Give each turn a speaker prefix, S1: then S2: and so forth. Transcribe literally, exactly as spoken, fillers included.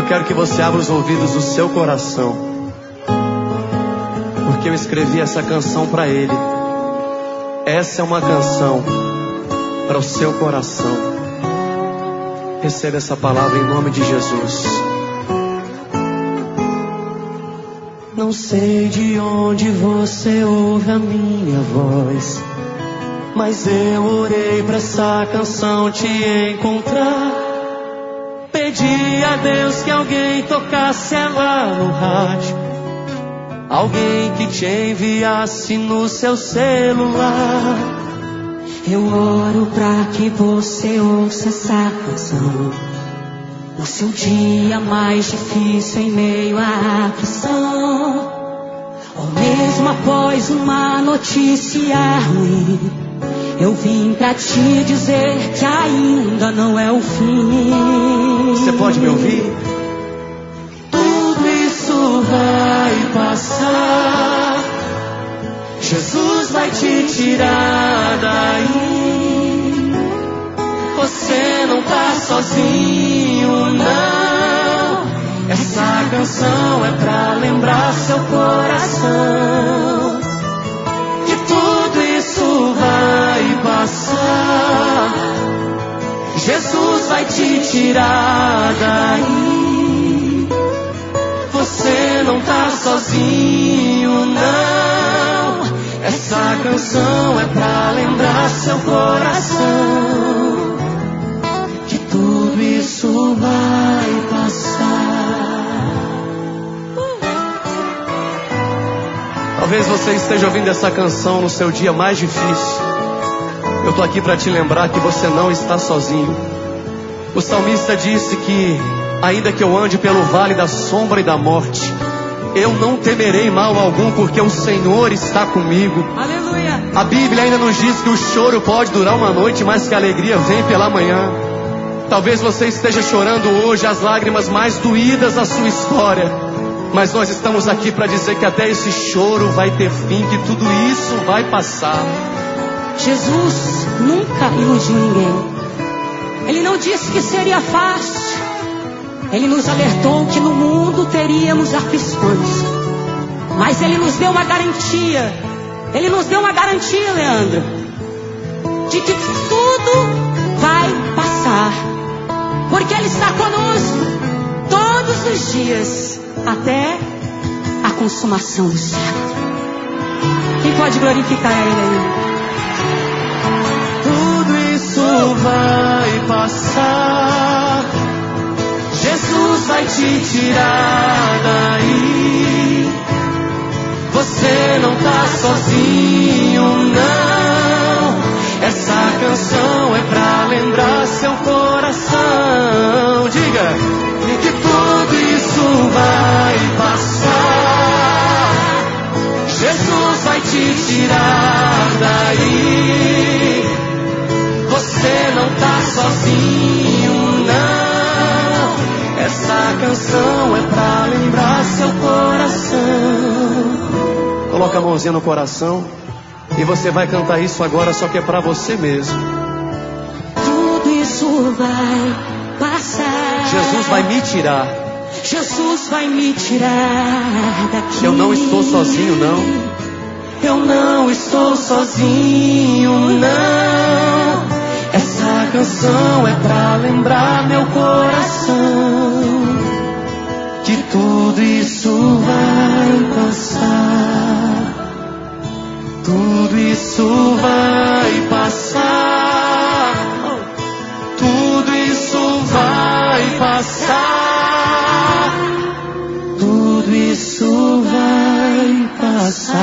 S1: quero que você abra os ouvidos do seu coração, porque eu escrevi essa canção para Ele. Essa é uma canção para o seu coração. Receba essa palavra em nome de Jesus. Não sei de onde você ouve a minha voz, mas eu orei pra essa canção te encontrar. Pedi a Deus que alguém tocasse ela no rádio, alguém que te enviasse no seu celular.
S2: Eu oro pra que você ouça essa canção no seu dia mais difícil, em meio à aflição, ou mesmo após uma notícia ruim. Eu vim pra te dizer que ainda não é o fim.
S1: Você pode me ouvir?
S2: Tudo isso vai passar, Jesus vai te tirar daí. Você não tá sozinho, não. Essa canção é pra lembrar seu coração que tudo isso vai passar. Jesus vai te tirar daí. Você não tá sozinho, não. Essa canção é pra lembrar seu coração que tudo isso vai passar.
S1: Talvez você esteja ouvindo essa canção no seu dia mais difícil. Eu tô aqui para te lembrar que você não está sozinho. O salmista disse que ainda que eu ande pelo vale da sombra e da morte, eu não temerei mal algum, porque o Senhor está comigo.
S2: Aleluia.
S1: A Bíblia ainda nos diz que o choro pode durar uma noite, mas que a alegria vem pela manhã. Talvez você esteja chorando hoje as lágrimas mais doídas da sua história, mas nós estamos aqui para dizer que até esse choro vai ter fim, que tudo isso vai passar.
S2: Jesus nunca iludiu ninguém. Ele não disse que seria fácil. Ele nos alertou que no mundo teríamos aflições, mas Ele nos deu uma garantia. Ele nos deu uma garantia, Leandro, de que tudo vai passar, porque Ele está conosco todos os dias, até a consumação do século. Quem pode glorificar Ele aí?
S1: Tudo isso vai passar, Jesus vai te tirar daí. Você não tá sozinho, não. Essa canção é pra lembrar seu coração. Diga que tudo isso vai passar, Jesus vai te tirar daí. Você não tá sozinho, não. Essa canção é pra lembrar seu coração. Coloca a mãozinha no coração e você vai cantar isso agora, só que é pra você mesmo.
S2: Tudo isso vai passar,
S1: Jesus vai me tirar.
S2: Jesus vai me tirar daqui.
S1: Eu não estou sozinho, não.
S2: Eu não estou sozinho, não. Essa canção é pra lembrar meu coração que tudo isso vai passar. Tudo isso vai passar. Tudo isso vai passar. Tudo isso vai passar.